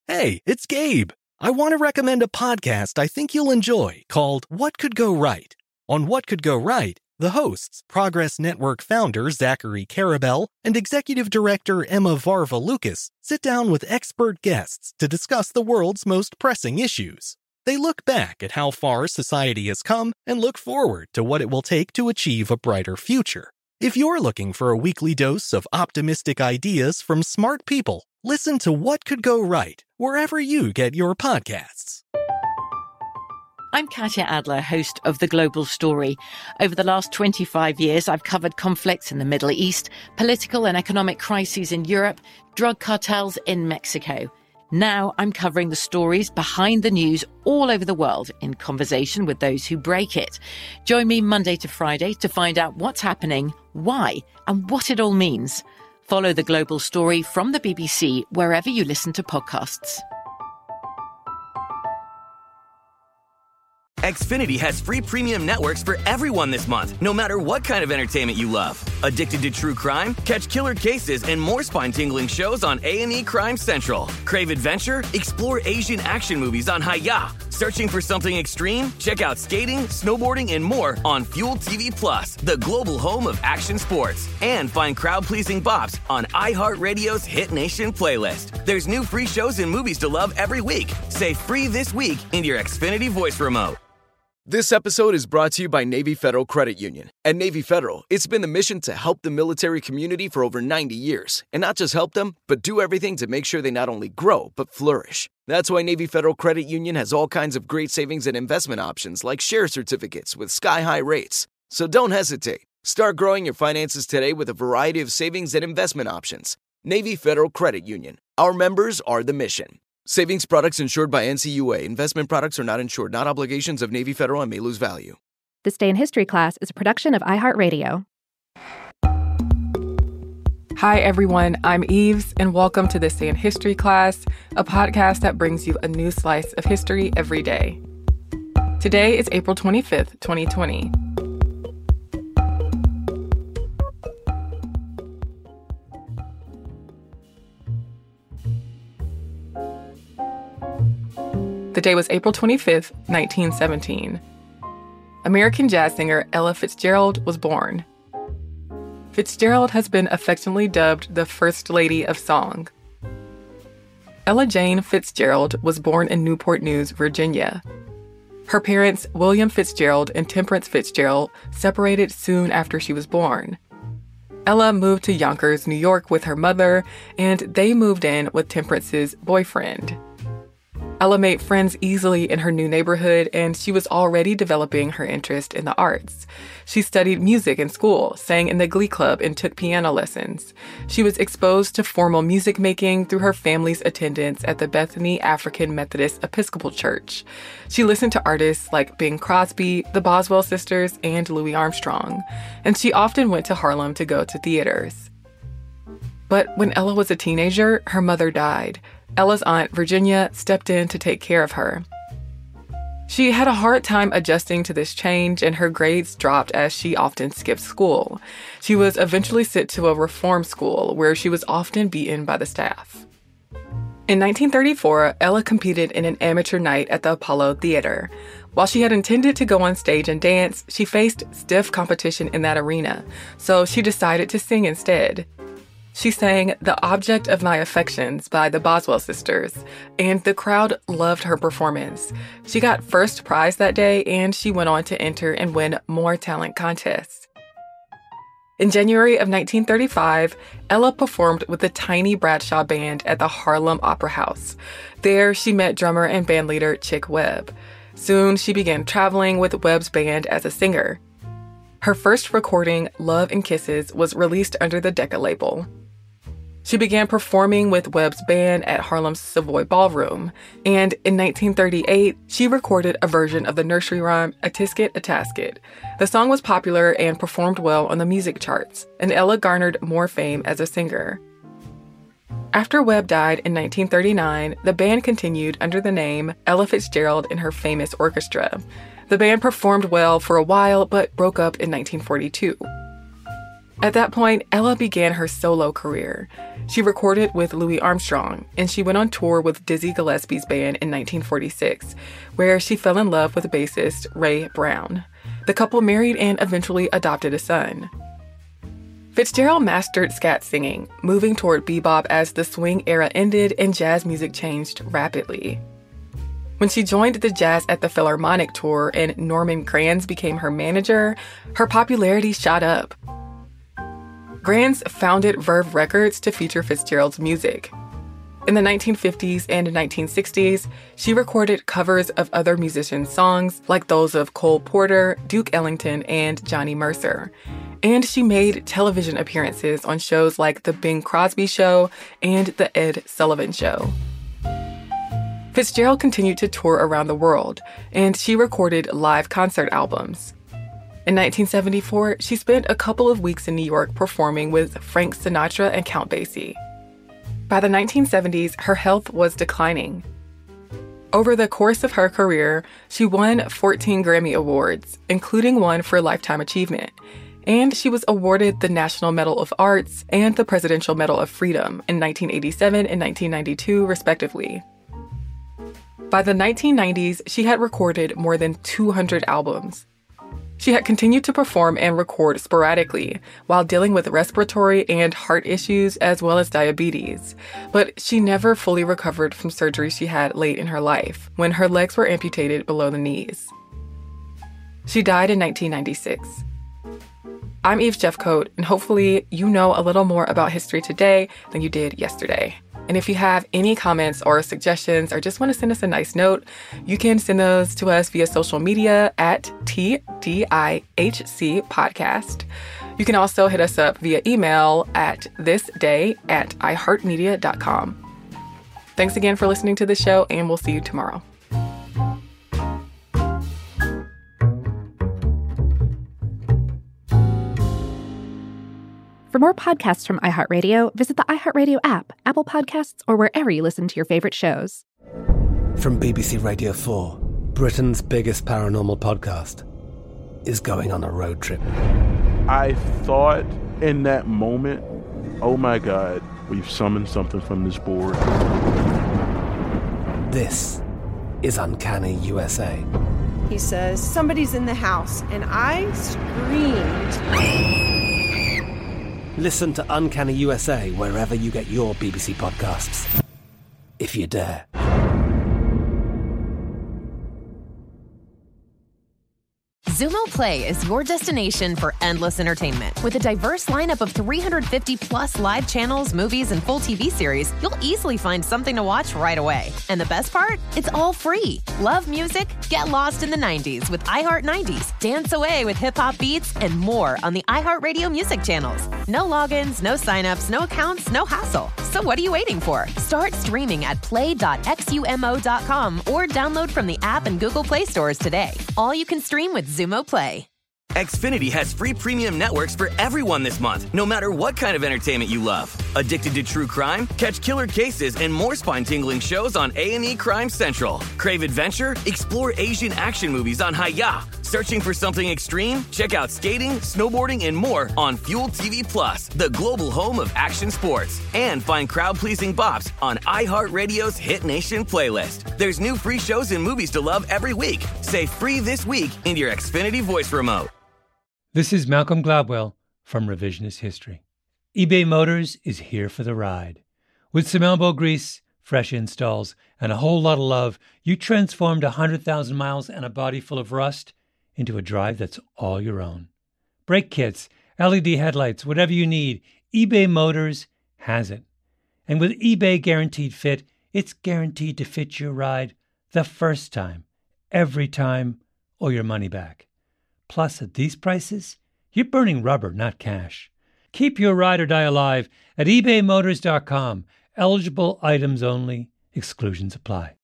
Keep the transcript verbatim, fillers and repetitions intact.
Hey, it's Gabe. I want to recommend a podcast I think you'll enjoy called What Could Go Right. On What Could Go Right, the hosts, Progress Network founder Zachary Karabell and executive director Emma Varva-Lucas, sit down with expert guests to discuss the world's most pressing issues. They look back at how far society has come and look forward to what it will take to achieve a brighter future. If you're looking for a weekly dose of optimistic ideas from smart people, listen to What Could Go Right wherever you get your podcasts. I'm Katya Adler, host of The Global Story. Over the last twenty-five years, I've covered conflicts in the Middle East, political and economic crises in Europe, drug cartels in Mexico. Now I'm covering the stories behind the news all over the world in conversation with those who break it. Join me Monday to Friday to find out what's happening, why, and what it all means. Follow The Global Story from the B B C wherever you listen to podcasts. Xfinity has free premium networks for everyone this month, no matter what kind of entertainment you love. Addicted to true crime? Catch killer cases and more spine-tingling shows on A and E Crime Central. Crave adventure? Explore Asian action movies on Hi-Ya. Searching for something extreme? Check out skating, snowboarding, and more on Fuel T V Plus, the global home of action sports. And find crowd-pleasing bops on iHeartRadio's Hit Nation playlist. There's new free shows and movies to love every week. Say free this week in your Xfinity voice remote. This episode is brought to you by Navy Federal Credit Union. At Navy Federal, it's been the mission to help the military community for over ninety years. And not just help them, but do everything to make sure they not only grow, but flourish. That's why Navy Federal Credit Union has all kinds of great savings and investment options like share certificates with sky-high rates. So don't hesitate. Start growing your finances today with a variety of savings and investment options. Navy Federal Credit Union. Our members are the mission. Savings products insured by N C U A. Investment products are not insured, not obligations of Navy Federal and may lose value. This Day in History class is a production of iHeartRadio. Hi, everyone. I'm Eves, and welcome to This Day in History class, a podcast that brings you a new slice of history every day. Today is April twenty-fifth, twenty twenty. The day was April twenty-fifth, nineteen seventeen. American jazz singer Ella Fitzgerald was born. Fitzgerald has been affectionately dubbed the First Lady of Song. Ella Jane Fitzgerald was born in Newport News, Virginia. Her parents, William Fitzgerald and Temperance Fitzgerald, separated soon after she was born. Ella moved to Yonkers, New York with her mother, and they moved in with Temperance's boyfriend. Ella made friends easily in her new neighborhood, and she was already developing her interest in the arts. She studied music in school, sang in the Glee Club, and took piano lessons. She was exposed to formal music making through her family's attendance at the Bethany African Methodist Episcopal Church. She listened to artists like Bing Crosby, the Boswell Sisters, and Louis Armstrong, and she often went to Harlem to go to theaters. But when Ella was a teenager, her mother died. Ella's aunt, Virginia, stepped in to take care of her. She had a hard time adjusting to this change, and her grades dropped as she often skipped school. She was eventually sent to a reform school where she was often beaten by the staff. In nineteen thirty-four, Ella competed in an amateur night at the Apollo Theater. While she had intended to go on stage and dance, she faced stiff competition in that arena, so she decided to sing instead. She sang "The Object of My Affections" by the Boswell Sisters, and the crowd loved her performance. She got first prize that day, and she went on to enter and win more talent contests. In January of nineteen thirty-five, Ella performed with the Tiny Bradshaw Band at the Harlem Opera House. There, she met drummer and bandleader Chick Webb. Soon, she began traveling with Webb's band as a singer. Her first recording, Love and Kisses, was released under the Decca label. She began performing with Webb's band at Harlem's Savoy Ballroom, and in nineteen thirty-eight, she recorded a version of the nursery rhyme "A Tisket, a Tasket." The song was popular and performed well on the music charts, and Ella garnered more fame as a singer. After Webb died in nineteen thirty-nine, the band continued under the name Ella Fitzgerald and Her Famous Orchestra. The band performed well for a while, but broke up in nineteen forty-two. At that point, Ella began her solo career. She recorded with Louis Armstrong, and she went on tour with Dizzy Gillespie's band in nineteen forty-six, where she fell in love with bassist Ray Brown. The couple married and eventually adopted a son. Fitzgerald mastered scat singing, moving toward bebop as the swing era ended and jazz music changed rapidly. When she joined the Jazz at the Philharmonic tour and Norman Granz became her manager, her popularity shot up. Granz founded Verve Records to feature Fitzgerald's music. In the nineteen fifties and nineteen sixties, she recorded covers of other musicians' songs, like those of Cole Porter, Duke Ellington, and Johnny Mercer. And she made television appearances on shows like The Bing Crosby Show and The Ed Sullivan Show. Fitzgerald continued to tour around the world, and she recorded live concert albums. In nineteen seventy-four, she spent a couple of weeks in New York performing with Frank Sinatra and Count Basie. By the nineteen seventies, her health was declining. Over the course of her career, she won fourteen Grammy Awards, including one for Lifetime Achievement, and she was awarded the National Medal of Arts and the Presidential Medal of Freedom in nineteen eighty-seven and nineteen ninety-two, respectively. By the nineteen nineties, she had recorded more than two hundred albums. She had continued to perform and record sporadically while dealing with respiratory and heart issues as well as diabetes, but she never fully recovered from surgery she had late in her life when her legs were amputated below the knees. She died in nineteen ninety-six. I'm Eve Jeffcoat, and hopefully you know a little more about history today than you did yesterday. And if you have any comments or suggestions or just want to send us a nice note, you can send those to us via social media at T D I H C Podcast. You can also hit us up via email at thisday at iheartmedia dot com. Thanks again for listening to the show, and we'll see you tomorrow. For more podcasts from iHeartRadio, visit the iHeartRadio app, Apple Podcasts, or wherever you listen to your favorite shows. From B B C Radio four, Britain's biggest paranormal podcast is going on a road trip. I thought in that moment, oh my God, we've summoned something from this board. This is Uncanny U S A. He says, somebody's in the house, and I screamed... Listen to Uncanny U S A wherever you get your B B C podcasts, if you dare. Xumo Play is your destination for endless entertainment. With a diverse lineup of three hundred fifty plus live channels, movies, and full T V series, you'll easily find something to watch right away. And the best part? It's all free. Love music? Get lost in the nineties with iHeart nineties, dance away with hip-hop beats, and more on the iHeartRadio music channels. No logins, no signups, no accounts, no hassle. So what are you waiting for? Start streaming at play dot xumo dot com or download from the app and Google Play stores today. All you can stream with Xumo Play. Xfinity has free premium networks for everyone this month, no matter what kind of entertainment you love. Addicted to true crime? Catch killer cases and more spine-tingling shows on A and E Crime Central. Crave adventure? Explore Asian action movies on Hi-Ya. Searching for something extreme? Check out skating, snowboarding, and more on Fuel T V Plus, the global home of action sports. And find crowd-pleasing bops on iHeartRadio's Hit Nation playlist. There's new free shows and movies to love every week. Say free this week in your Xfinity voice remote. This is Malcolm Gladwell from Revisionist History. eBay Motors is here for the ride. With some elbow grease, fresh installs, and a whole lot of love, you transformed one hundred thousand miles and a body full of rust into a drive that's all your own. Brake kits, L E D headlights, whatever you need, eBay Motors has it. And with eBay Guaranteed Fit, it's guaranteed to fit your ride the first time, every time, or your money back. Plus, at these prices, you're burning rubber, not cash. Keep your ride or die alive at ebay motors dot com. Eligible items only. Exclusions apply.